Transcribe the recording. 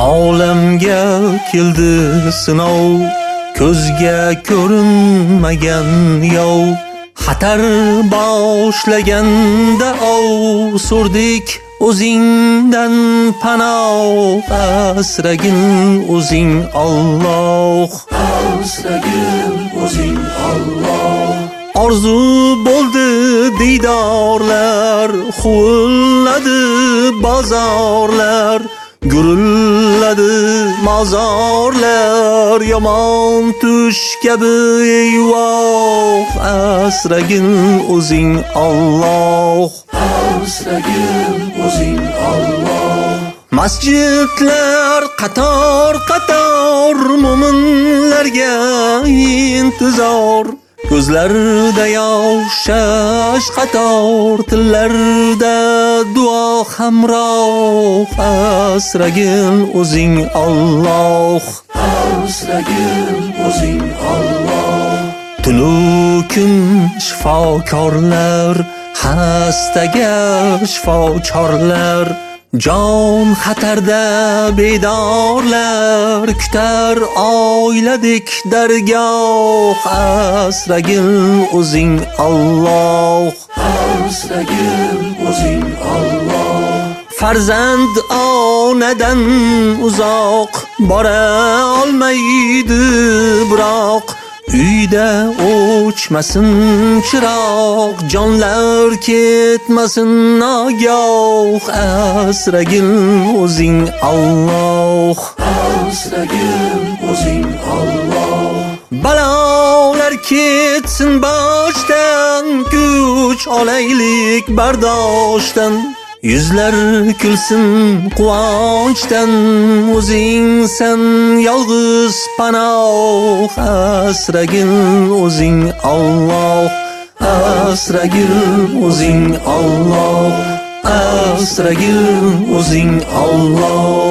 Olamga keldi sinov, ko'zga ko'rinmagan yov. Xatar boshlaganda so'rdik o'zingdan panoh. Asragin o'zing Alloh, asragin o'zing Alloh. Orzu bo'ldi diydorlar, huvulladi bozorlar, gurulladi mozorlar. Yomon tush kabi eyvoh, asragin o'zing Alloh, asragin o'zing Alloh. Masjidlar qator mo'minlarga intizor, ko'zlarda yosh qator, tillarda duo hamroh. Asragin o'zing Alloh, asragin o'zing Alloh. Tunu kun shifokorlar, hastaga shifokorlar, jon xatarda bedorlar, kutar oiladik dargoh. Asragin o'zing Alloh, asragin o'zing Alloh. Farzand onadan uzoq, bora olmaydi biroq, uyda o'chmasin chiroq, jonlar ketmasin nogoh. Asragin o'zing Alloh, asragin o'zing Alloh. Balolar ketsin boshdan, kuch olaylik bardoshdan, yuzlar kulsin quvonchdan. O'zingsan yolg'iz panoh, asragin o'zing Alloh, asragin o'zing Alloh, asragin o'zing Alloh.